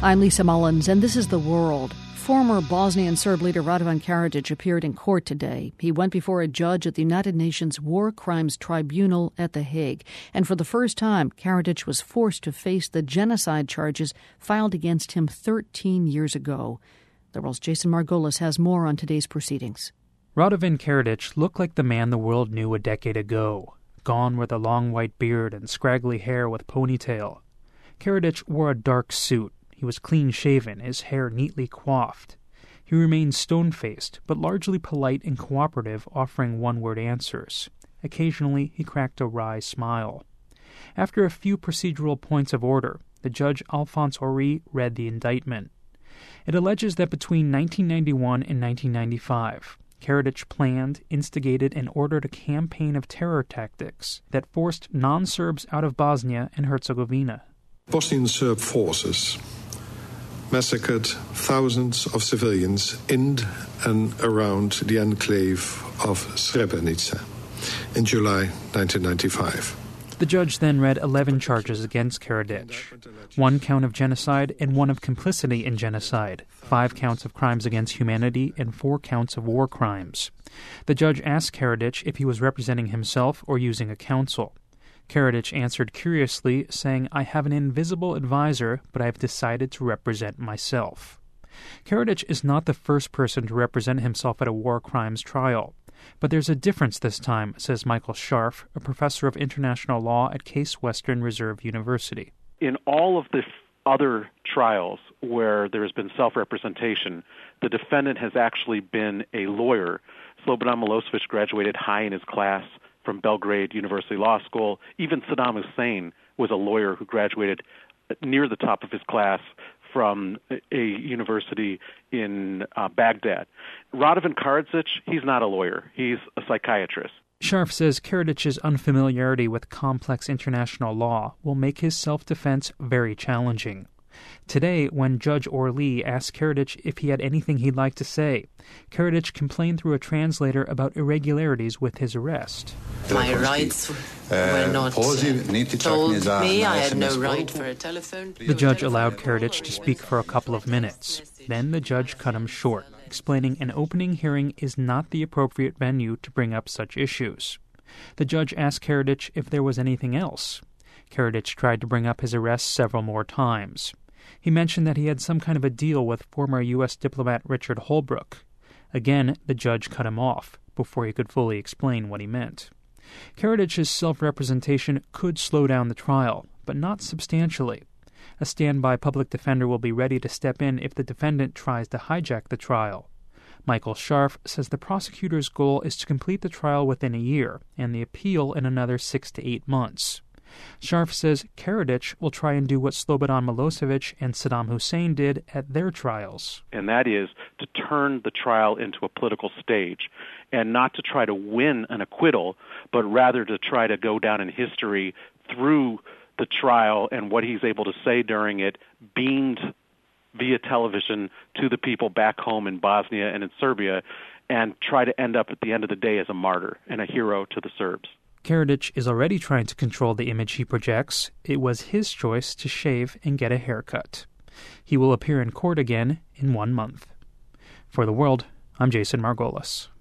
I'm Lisa Mullins, and this is The World. Former Bosnian Serb leader Radovan Karadzic appeared in court today. He went before a judge at the United Nations War Crimes Tribunal at The Hague. And for the first time, Karadzic was forced to face the genocide charges filed against him 13 years ago. The World's Jason Margolis has more on today's proceedings. Radovan Karadzic looked like the man the world knew a decade ago. Gone were the long white beard and scraggly hair with ponytail. Karadzic wore a dark suit. He was clean-shaven, his hair neatly coiffed. He remained stone-faced, but largely polite and cooperative, offering one-word answers. Occasionally, he cracked a wry smile. After a few procedural points of order, the judge Alphonse Horry read the indictment. It alleges that between 1991 and 1995, Karadzic planned, instigated, and ordered a campaign of terror tactics that forced non-Serbs out of Bosnia and Herzegovina. Bosnian Serb forces massacred thousands of civilians in and around the enclave of Srebrenica in July 1995. The judge then read 11 charges against Karadzic, 1 count of genocide and 1 of complicity in genocide, 5 counts of crimes against humanity, and 4 counts of war crimes. The judge asked Karadzic if he was representing himself or using a counsel. Karadzic answered curiously, saying, "I have an invisible advisor, but I have decided to represent myself." Karadzic is not the first person to represent himself at a war crimes trial. But there's a difference this time, says Michael Scharf, a professor of international law at Case Western Reserve University. In all of the other trials where there has been self-representation, the defendant has actually been a lawyer. Slobodan Milosevic graduated high in his class from Belgrade University Law School. Even Saddam Hussein was a lawyer who graduated near the top of his class from a university in Baghdad. Radovan Karadzic, he's not a lawyer. He's a psychiatrist. Scharf says Karadzic's unfamiliarity with complex international law will make his self-defense very challenging. Today, when Judge Orly asked Karadzic if he had anything he'd like to say, Karadzic complained through a translator about irregularities with his arrest. My rights were not told me. I had no right for a telephone. The judge allowed Karadzic to speak for a couple of minutes. Then the judge cut him short, explaining an opening hearing is not the appropriate venue to bring up such issues. The judge asked Karadzic if there was anything else. Karadzic tried to bring up his arrest several more times. He mentioned that he had some kind of a deal with former U.S. diplomat Richard Holbrooke. Again, the judge cut him off before he could fully explain what he meant. Karadzic's self-representation could slow down the trial, but not substantially. A standby public defender will be ready to step in if the defendant tries to hijack the trial. Michael Scharf says the prosecutor's goal is to complete the trial within a year and the appeal in another 6 to 8 months. Scharf says Karadzic will try and do what Slobodan Milosevic and Saddam Hussein did at their trials. And that is to turn the trial into a political stage and not to try to win an acquittal, but rather to try to go down in history through the trial and what he's able to say during it, beamed via television to the people back home in Bosnia and in Serbia, and try to end up at the end of the day as a martyr and a hero to the Serbs. Karadzic is already trying to control the image he projects. It was his choice to shave and get a haircut. He will appear in court again in 1 month. For The World, I'm Jason Margolis.